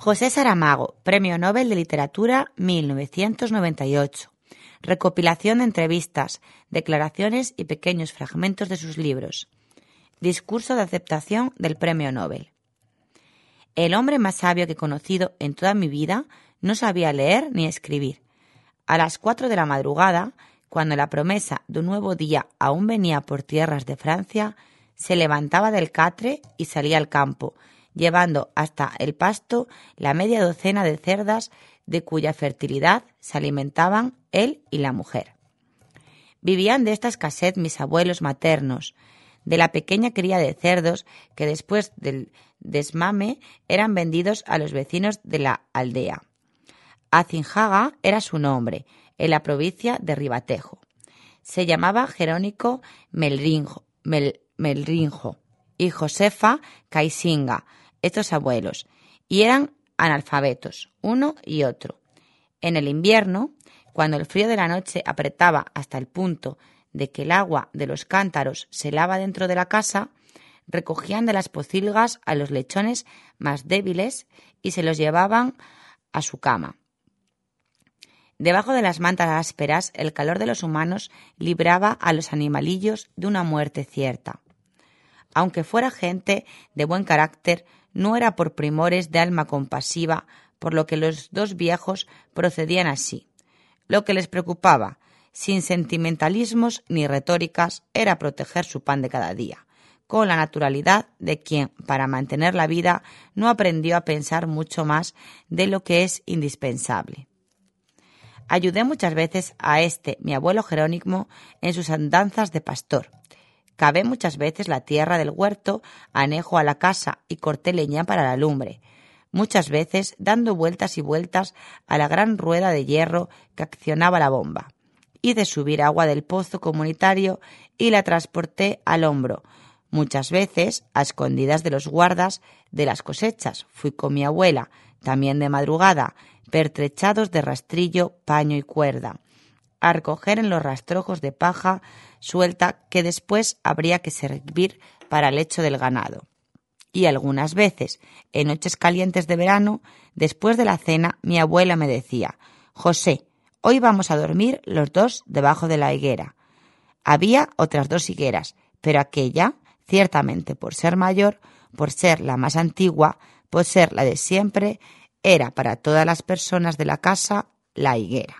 José Saramago, Premio Nobel de Literatura 1998. Recopilación de entrevistas, declaraciones y pequeños fragmentos de sus libros. Discurso de aceptación del Premio Nobel. El hombre más sabio que he conocido en toda mi vida no sabía leer ni escribir. A las 4 de la madrugada, cuando la promesa de un nuevo día aún venía por tierras de Francia, se levantaba del catre y salía al campo, llevando hasta el pasto la media docena de cerdas de cuya fertilidad se alimentaban él y la mujer. Vivían de esta escasez mis abuelos maternos, de la pequeña cría de cerdos que después del desmame eran vendidos a los vecinos de la aldea. Azinjaga era su nombre, en la provincia de Ribatejo. Se llamaba Jerónico Melrinjo y Josefa Caisinga, estos abuelos, y eran analfabetos, uno y otro. En el invierno, cuando el frío de la noche apretaba hasta el punto de que el agua de los cántaros se helaba dentro de la casa, recogían de las pocilgas a los lechones más débiles y se los llevaban a su cama. Debajo de las mantas ásperas, el calor de los humanos libraba a los animalillos de una muerte cierta. Aunque fuera gente de buen carácter, no era por primores de alma compasiva, por lo que los dos viejos procedían así. Lo que les preocupaba, sin sentimentalismos ni retóricas, era proteger su pan de cada día, con la naturalidad de quien, para mantener la vida, no aprendió a pensar mucho más de lo que es indispensable. Ayudé muchas veces a mi abuelo Jerónimo, en sus andanzas de pastor. Cavé muchas veces la tierra del huerto anejo a la casa y corté leña para la lumbre, muchas veces dando vueltas y vueltas a la gran rueda de hierro que accionaba la bomba. Hice subir agua del pozo comunitario y la transporté al hombro. Muchas veces, a escondidas de los guardas de las cosechas, fui con mi abuela, también de madrugada, pertrechados de rastrillo, paño y cuerda, a recoger en los rastrojos de paja suelta que después habría que servir para el lecho del ganado. Y algunas veces, en noches calientes de verano, después de la cena, mi abuela me decía: «José, hoy vamos a dormir los dos debajo de la higuera». Había otras 2 higueras, pero aquella, ciertamente por ser mayor, por ser la más antigua, por ser la de siempre, era para todas las personas de la casa la higuera.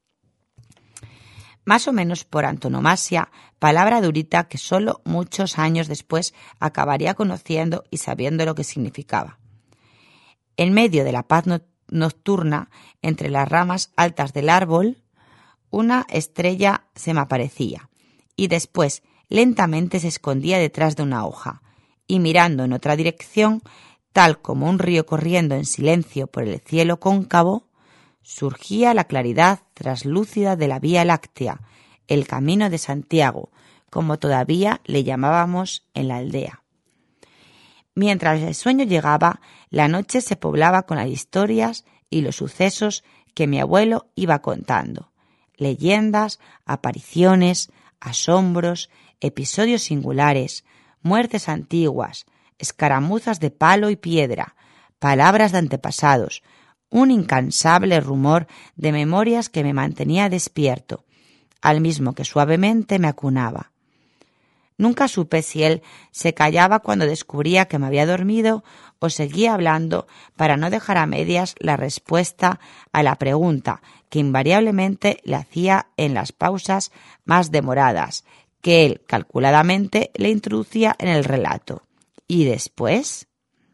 Más o menos por antonomasia, palabra durita que solo muchos años después acabaría conociendo y sabiendo lo que significaba. En medio de la paz nocturna, entre las ramas altas del árbol, una estrella se me aparecía y después lentamente se escondía detrás de una hoja y mirando en otra dirección, tal como un río corriendo en silencio por el cielo cóncavo, surgía la claridad traslúcida de la Vía Láctea, el Camino de Santiago, como todavía le llamábamos en la aldea. Mientras el sueño llegaba, la noche se poblaba con las historias y los sucesos que mi abuelo iba contando. Leyendas, apariciones, asombros, episodios singulares, muertes antiguas, escaramuzas de palo y piedra, palabras de antepasados, un incansable rumor de memorias que me mantenía despierto, al mismo que suavemente me acunaba. Nunca supe si él se callaba cuando descubría que me había dormido o seguía hablando para no dejar a medias la respuesta a la pregunta que invariablemente le hacía en las pausas más demoradas, que él calculadamente le introducía en el relato. ¿Y después?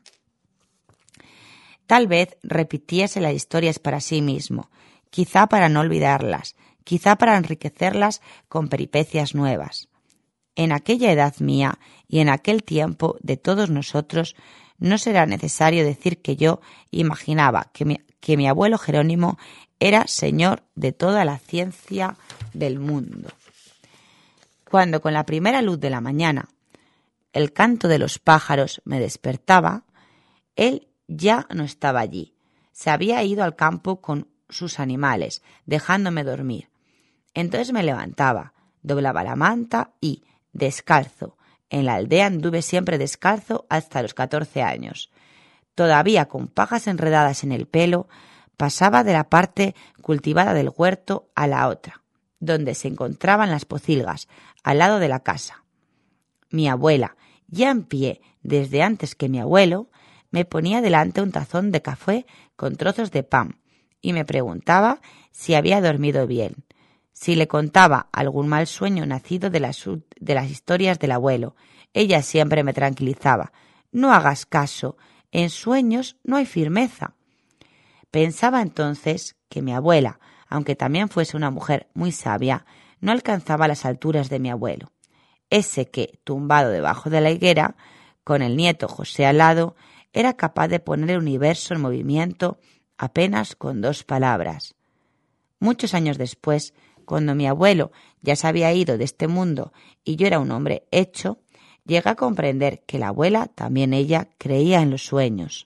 Tal vez repitiese las historias para sí mismo, quizá para no olvidarlas, quizá para enriquecerlas con peripecias nuevas. En aquella edad mía y en aquel tiempo de todos nosotros, no será necesario decir que yo imaginaba que mi abuelo Jerónimo era señor de toda la ciencia del mundo. Cuando con la primera luz de la mañana el canto de los pájaros me despertaba, él ya no estaba allí. Se había ido al campo con sus animales, dejándome dormir. Entonces me levantaba, doblaba la manta y, descalzo, en la aldea anduve siempre descalzo hasta los 14 años, todavía con pajas enredadas en el pelo, pasaba de la parte cultivada del huerto a la otra, donde se encontraban las pocilgas, al lado de la casa. Mi abuela, ya en pie desde antes que mi abuelo, me ponía delante un tazón de café con trozos de pan y me preguntaba si había dormido bien. Si le contaba algún mal sueño nacido de las historias del abuelo, ella siempre me tranquilizaba. No hagas caso, en sueños no hay firmeza. Pensaba entonces que mi abuela, aunque también fuese una mujer muy sabia, no alcanzaba las alturas de mi abuelo. Ese que, tumbado debajo de la higuera, con el nieto José al lado, era capaz de poner el universo en movimiento apenas con 2 palabras. Muchos años después, cuando mi abuelo ya se había ido de este mundo y yo era un hombre hecho, llegué a comprender que la abuela, también ella, creía en los sueños.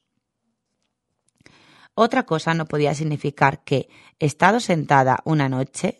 Otra cosa no podía significar que, estando sentada una noche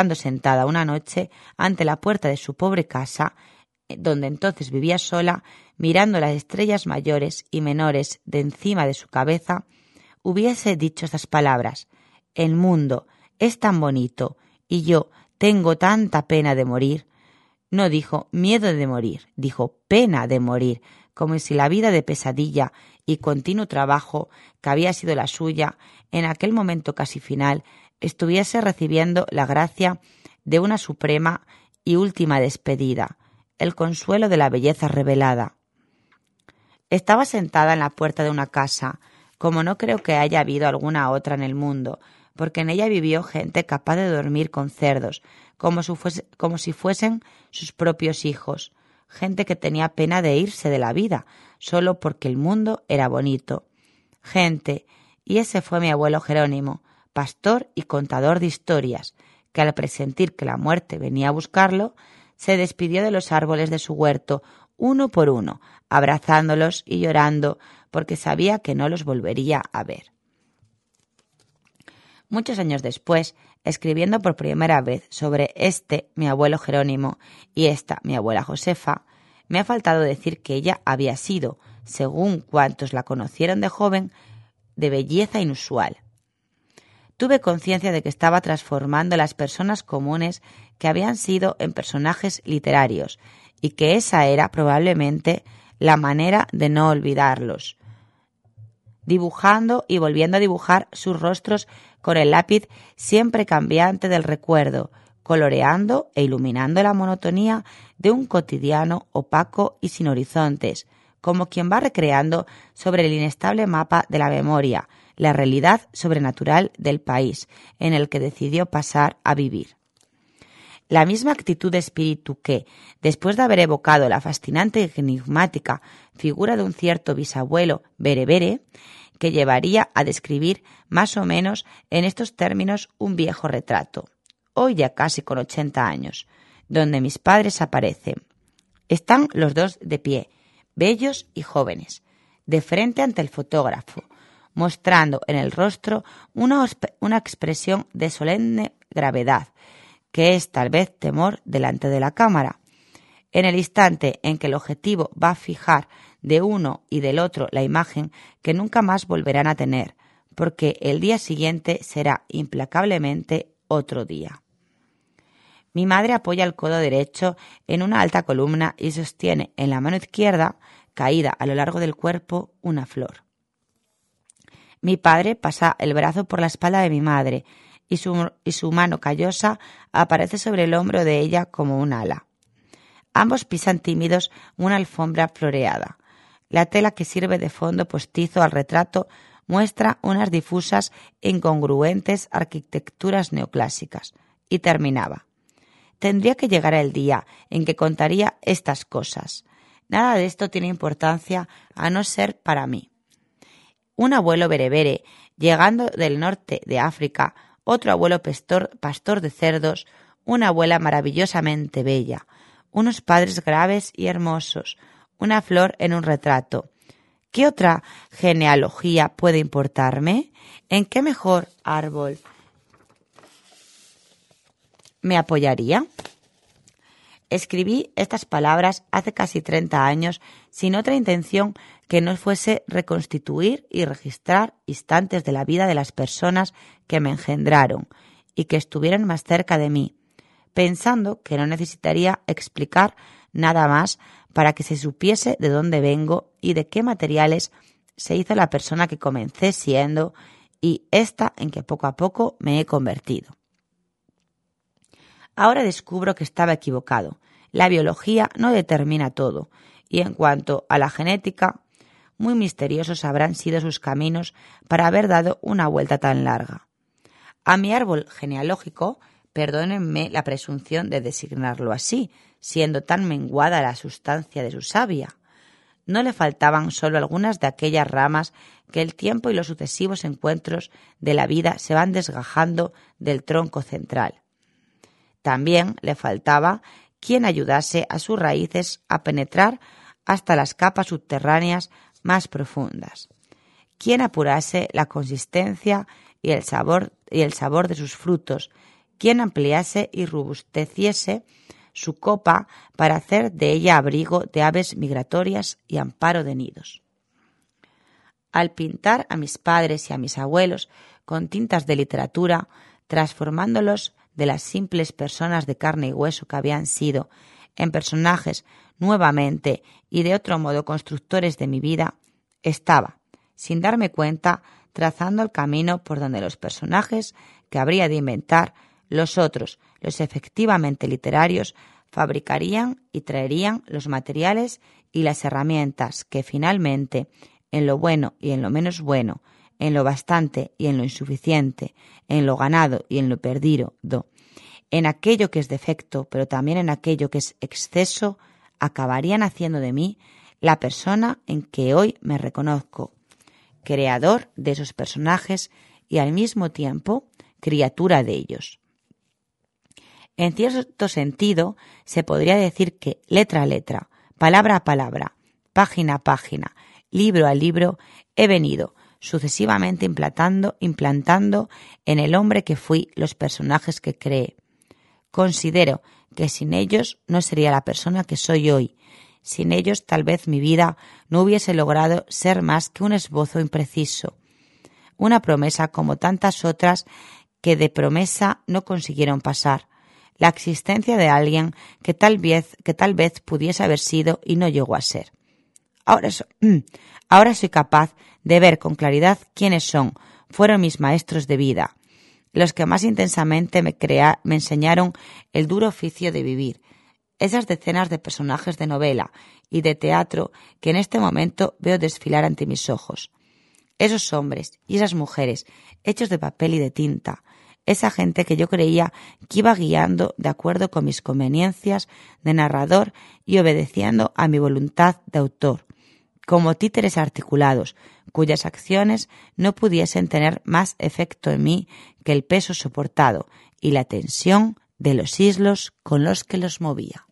ante la puerta de su pobre casa, donde entonces vivía sola, mirando las estrellas mayores y menores de encima de su cabeza, hubiese dicho estas palabras: «El mundo es tan bonito y yo tengo tanta pena de morir». No dijo miedo de morir, dijo pena de morir, como si la vida de pesadilla y continuo trabajo que había sido la suya en aquel momento casi final estuviese recibiendo la gracia de una suprema y última despedida, el consuelo de la belleza revelada. Estaba sentada en la puerta de una casa, como no creo que haya habido alguna otra en el mundo, porque en ella vivió gente capaz de dormir con cerdos, como si fuesen sus propios hijos, gente que tenía pena de irse de la vida, solo porque el mundo era bonito. Gente, y ese fue mi abuelo Jerónimo, pastor y contador de historias, que al presentir que la muerte venía a buscarlo, se despidió de los árboles de su huerto uno por uno, abrazándolos y llorando, porque sabía que no los volvería a ver. Muchos años después, escribiendo por primera vez sobre mi abuelo Jerónimo, y esta, mi abuela Josefa, me ha faltado decir que ella había sido, según cuantos la conocieron de joven, de belleza inusual. Tuve conciencia de que estaba transformando las personas comunes que habían sido en personajes literarios, y que esa era probablemente la manera de no olvidarlos, dibujando y volviendo a dibujar sus rostros con el lápiz siempre cambiante del recuerdo, coloreando e iluminando la monotonía de un cotidiano opaco y sin horizontes, como quien va recreando sobre el inestable mapa de la memoria la realidad sobrenatural del país en el que decidió pasar a vivir. La misma actitud de espíritu que, después de haber evocado la fascinante y enigmática figura de un cierto bisabuelo berebere, que llevaría a describir más o menos en estos términos un viejo retrato, hoy ya casi con 80 años, donde mis padres aparecen. Están los dos de pie, bellos y jóvenes, de frente ante el fotógrafo, mostrando en el rostro una expresión de solemne gravedad, que es tal vez temor delante de la cámara. En el instante en que el objetivo va a fijar de uno y del otro la imagen que nunca más volverán a tener, porque el día siguiente será implacablemente otro día. Mi madre apoya el codo derecho en una alta columna y sostiene en la mano izquierda, caída a lo largo del cuerpo, una flor. Mi padre pasa el brazo por la espalda de mi madre y su mano callosa aparece sobre el hombro de ella como un ala. Ambos pisan tímidos una alfombra floreada. La tela que sirve de fondo postizo al retrato muestra unas difusas e incongruentes arquitecturas neoclásicas. Y terminaba: tendría que llegar el día en que contaría estas cosas. Nada de esto tiene importancia a no ser para mí. Un abuelo berebere, llegando del norte de África, otro abuelo pastor de cerdos, una abuela maravillosamente bella, unos padres graves y hermosos, una flor en un retrato. ¿Qué otra genealogía puede importarme? ¿En qué mejor árbol me apoyaría? Escribí estas palabras hace casi 30 años sin otra intención que no fuese reconstituir y registrar instantes de la vida de las personas que me engendraron y que estuvieran más cerca de mí, pensando que no necesitaría explicar nada más para que se supiese de dónde vengo y de qué materiales se hizo la persona que comencé siendo y esta en que poco a poco me he convertido. Ahora descubro que estaba equivocado. La biología no determina todo, y en cuanto a la genética, muy misteriosos habrán sido sus caminos para haber dado una vuelta tan larga. A mi árbol genealógico, perdónenme la presunción de designarlo así, siendo tan menguada la sustancia de su savia, no le faltaban solo algunas de aquellas ramas que el tiempo y los sucesivos encuentros de la vida se van desgajando del tronco central. También le faltaba quien ayudase a sus raíces a penetrar hasta las capas subterráneas más profundas, quien apurase la consistencia y el sabor de sus frutos, quien ampliase y robusteciese su copa para hacer de ella abrigo de aves migratorias y amparo de nidos. Al pintar a mis padres y a mis abuelos con tintas de literatura, transformándolos de las simples personas de carne y hueso que habían sido en personajes nuevamente y de otro modo constructores de mi vida, estaba, sin darme cuenta, trazando el camino por donde los personajes que habría de inventar, los otros, los efectivamente literarios, fabricarían y traerían los materiales y las herramientas que finalmente, en lo bueno y en lo menos bueno, en lo bastante y en lo insuficiente, en lo ganado y en lo perdido, en aquello que es defecto, pero también en aquello que es exceso, acabarían haciendo de mí la persona en que hoy me reconozco, creador de esos personajes y al mismo tiempo criatura de ellos. En cierto sentido, se podría decir que letra a letra, palabra a palabra, página a página, libro a libro, he venido sucesivamente implantando en el hombre que fui los personajes que creé. Considero que sin ellos no sería la persona que soy hoy. Sin ellos tal vez mi vida no hubiese logrado ser más que un esbozo impreciso, una promesa como tantas otras que de promesa no consiguieron pasar, la existencia de alguien que tal vez pudiese haber sido y no llegó a ser. Ahora soy capaz de ver con claridad quiénes fueron mis maestros de vida, los que más intensamente me enseñaron el duro oficio de vivir, esas decenas de personajes de novela y de teatro que en este momento veo desfilar ante mis ojos, esos hombres y esas mujeres hechos de papel y de tinta, esa gente que yo creía que iba guiando de acuerdo con mis conveniencias de narrador y obedeciendo a mi voluntad de autor, como títeres articulados, cuyas acciones no pudiesen tener más efecto en mí que el peso soportado y la tensión de los hilos con los que los movía.